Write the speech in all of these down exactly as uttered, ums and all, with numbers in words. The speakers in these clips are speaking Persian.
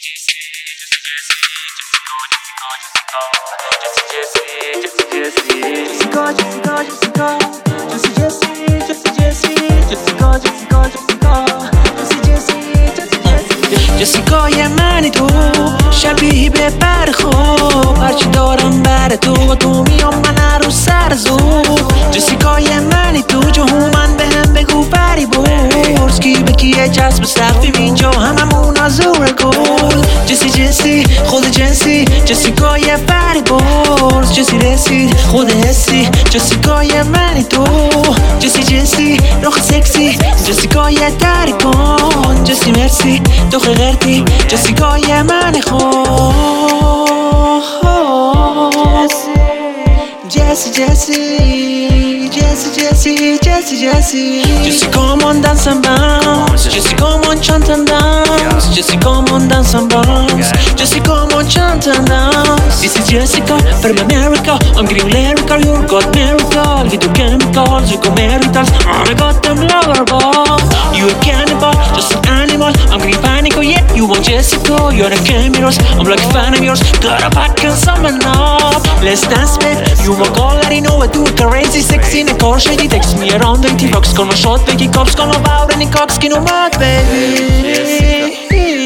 جسیکای منی تو شبیه به بر خوب هرچی دارم بر تو تو میام من رو سر زود جسیکای منی تو جو من به هم بگو پری برز کی به کیه جسب سختیم اینجا هممون آزور گل جسی جسی خود جنسی جسیکای پری برز جسی رسید خود حسی جسیکای منی تو جسی جنسی روخ سکسی جسیکای دری کن جسی مرسی تو غیرتی جسیکای من خواه جسی جسی جسی جسی جسی جسی جسی come on dance and bounce جسی come on chant and dance جسی come on dance and bounce جسی come on chant and dance This is Jessica from America I'm getting lyrical you got miracle We do chemicals you go maritals I got them lover ball You a cannibal just an animal I'm getting panic oh yeah you want Jessica You're a cameras I'm like a fan of yours Got a pack and summon up Let's dance babe You my call I know I do crazy sexy in a car shady text me around twenty bucks Call my shot Becky cops Call my bow any cocks Skin on my baby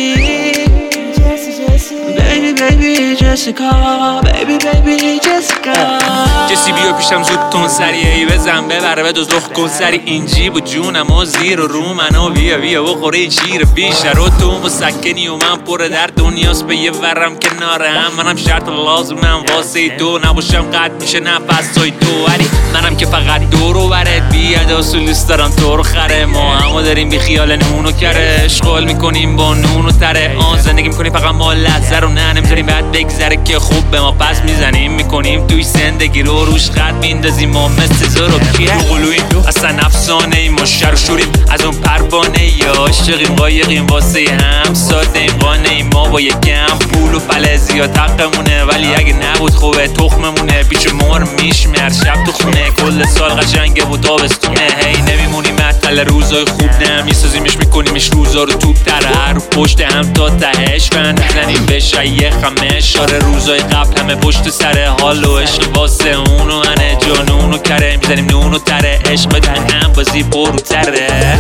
Baby baby Jessica Baby baby Jessica جسی بیا پیشم زود تون سریع ای بزن ببره به دوز رخ کن سری این جیب و جونم و زیر و رو منو بیا بیا بخوره شیر بیشتر و تو مسکنی و من پر در دنیاست به یه ورم کناره هم منم شرط لازمم واسه دو نباشم قد میشه نفس های دو ولی منم که فقط دو رو برد بیاد اصول دوست دارم تو رو خره ما همو داریم بی خیال نونو کره اشغال میکنیم با نون و تره آن زندگی میکنیم فقط ما لحظه رو نه نمیذاریم بعد بگذره که خوب به ما پس میزنیم میکنیم توی زندگی رو روش خط میندازیم ما مثل زورو کیه قلویم اصلا افسانه ایم ما شر و شوریم از اون پروانه یا عاشقیم قایقیم واسه هم ساده ایم قانه ایم ما با یکم پول و فلزی یا تقمونه ولی اگه نبود خوبه تخممونه پیش مور میشمر شب تو خونه کل سال قشنگه و تابستونه هی نمیمونیم معطل روزای خوب نه میسازیمش میکنیمش روزا رو توپ تره رو پشت هم تا تهش فن میزنیم بشه یه خمش آره روزای قبل همه پشت سر حال و عشق واسه اونو منه جانونو کره میزنیم نونو تره عشق بدن هم بازی برو تره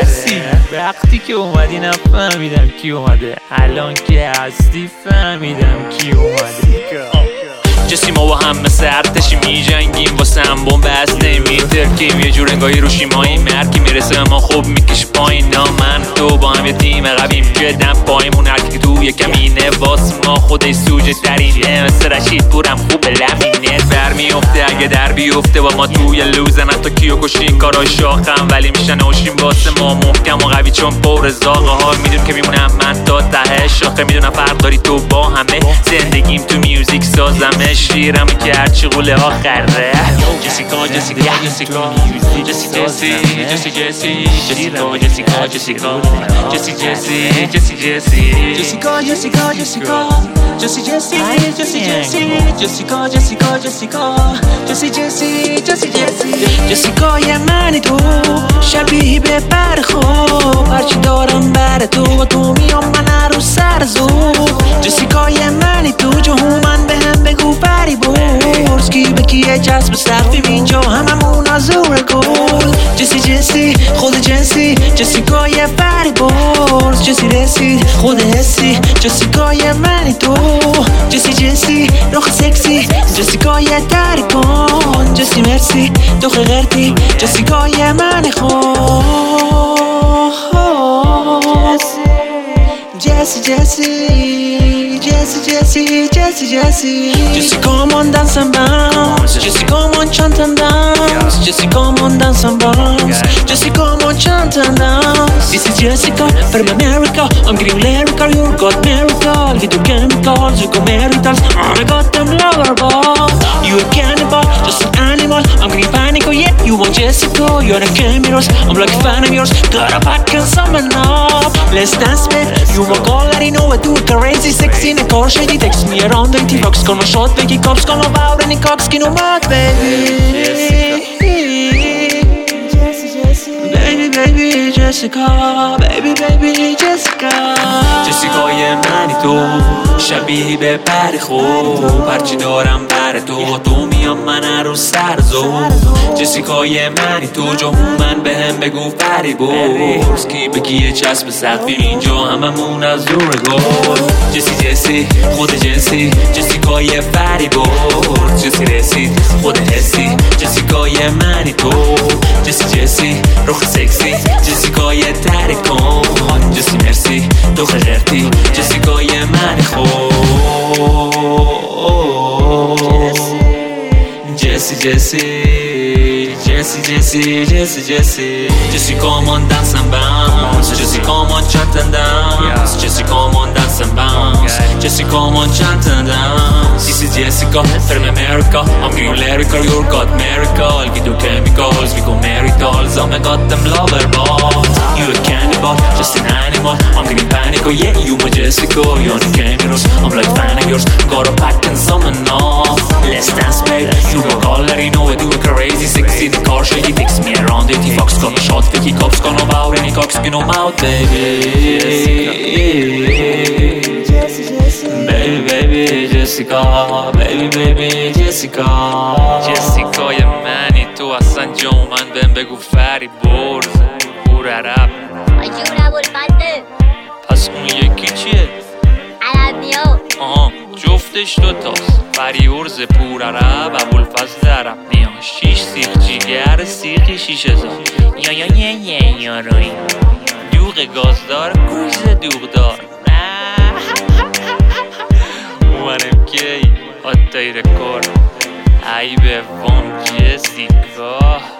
وقتی که اومدی نفهمیدم کی اومده الان که هستی فهمیدم کی اومده جسی ما با هم مثل ارتشی می جنگیم واسه هم بمب هسته میترکیم یه جور انگاهی روشی مایی مرکی میرسه ما خوب میکش پایین نا من تو با هم یه تیم قویم جدن پایمون هرکی که تو یه کمینه واسه ما خودش سوجه ترینه مثل رشید پورم خوب لمینه بر میفته اگه در بیفته با ما توی لوزن حتی کیو کشین کارای شاخم ولی میشن اوشیم واسه ما محکم و قوی چون پر زاغه ها میدونم که میمونم من تا ته شاخه میدونم فرق داری تو با همه زندگیم تو میوزیک سازمه شیرم که هرچی قوله آخره جسیکا جسیکا جسیکا جسی جسی جسی جسی جسیکا جسیکا جسیکا جسی جسی جسی جسی جسیکا جسیکا جسیکا جسی جسی جسی جسی جسیکا جسیکا جسیکا جسی جسی جسی جسی جسیکای منی تو شبیه به بر خوب هرچی دارم بر تو تو میام من رو سر زود جسیکای منی تو جو من به هم بگو پری برز کی به کیه جسب سختیم اینجا هممون آزور گل جسی جسی خود جنسی جسیکای پری برز جسی رسید خود حسی جسیکای منی تو جسی جسی روخ سکسی جسیکای دری کن جسی مرسی تو غیرتی جسیکای من خواه جسی جسی جسی جسی جسی جسی جسی come on dance and bounce جسی come on chant and dance جسی come on dance and bounce جسی come on chant and dance This is Jessica from America I'm getting lyrical you got miracle We do chemicals you go maritals I got them lover ball You a cannibal just an animal I'm getting panic oh yeah you want Jessica You're a cameras I'm like a fan of yours Got a pack and summon up Let's dance babe You my call I know I do crazy sexy in a car shady text me around twenty bucks Call my shot Becky cops Call my bow any cocks Skin on my baby Baby baby Jessica Baby baby Jessica جسیکای منی تو شبیه به پر خوب هرچی دارم بر تو تو میام من رو سرزو جسیکای منی تو جو من به هم بگو فری برز کی بگیه چسب سقفی اینجا هممون از دور گل جسی جسی خود جنسی جسیکای فری برز جسی رسید خود حسی جسیکای منی تو جسی جسی روخ سکسی جسیکای ترکن جسی مرسی تو خجرتی جسیکای منی خوب Jesse, Jesse, Jesse, Jesse, Jesse, Jesse Jesse, come on, dance and bounce Jesse, come on, chant and dance Jesse, come on, dance and bounce Jesse, come on, chant and dance This is Jessica, from America I'm green lyrical, you're got miracle We do chemicals, we go maritals Oh my god, them lover balls You a cannibal, just an animal I'm getting panic, oh yeah, you my Jessica You on the cameras, I'm like fan of yours Got a pack and summon off Let's dance, babe You go color, you know I do a crazy sexy The car shake, he takes me around it He fucks, got a shot, Vicky cops Gonna bow and he cocks, spin him out, baby Baby, baby, Jessica Baby, baby, Jessica Jessica یه منی تو اصلا جو من بهم بگو فری برز بور عرب آجون ابوالفضل پس اون یکی چیه؟ عربیو آها جفتش دوتاست فریورز پور عرب ابوالفضل عرب نیا شیش سیخ جیگر سیخی شیش هزار یا یا یا یا یا روی دوغ گازدار گوز دوغدار اومنم کی آتای رکورد ای به وام جسیکا